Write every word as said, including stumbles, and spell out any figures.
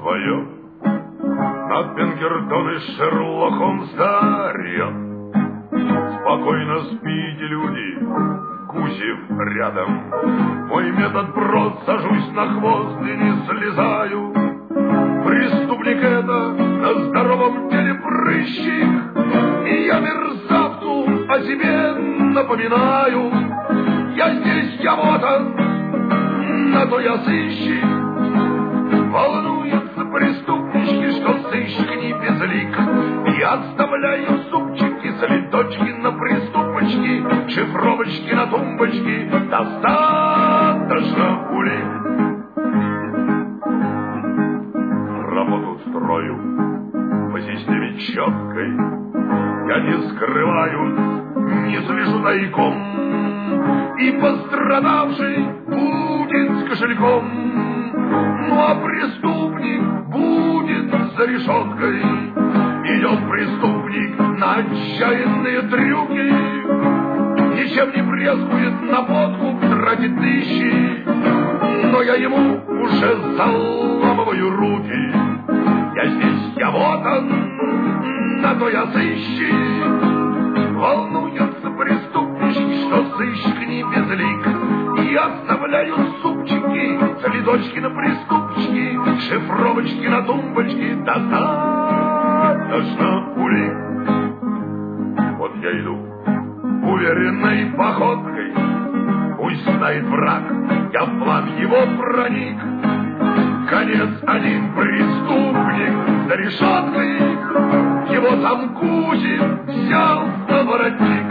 свое над Пинкертон и Шерлок Холмс дарят. Спокойно спите, люди, Гусев рядом. Мой метод прост, сажусь на хвост и не слезаю. Преступник это на здоровом теле прыщик, и я мерзавцу о себе напоминаю. Я здесь, я вот он, на то я сыщик. Волнуются преступнички, что сыщик не безлик. Я отставляю супчики, следочки на приступочки, шифровочки на тумбочки. Достаточно улик. Работу строю по системе четкой. Я не скрываюсь, не слежу тайком, и пострадавший будет с кошельком. Ну а преступник будет за решеткой. Идет преступник на отчаянные трюки, ничем не брезгует, на подкуп тратит тысячи. Но я ему уже заламываю руки. Я здесь, я вот он, на то я сыщик. Волнуются преступнички, что сыщик не безлик. Я оставляю супчики, следочки на приступчики, шифровочки на тумбочки. Достаточно улик. Вот я иду уверенной походкой. Пусть знает враг, я в план его проник. Конец, один преступник за решеткой. Его там Кузин взял на воротник.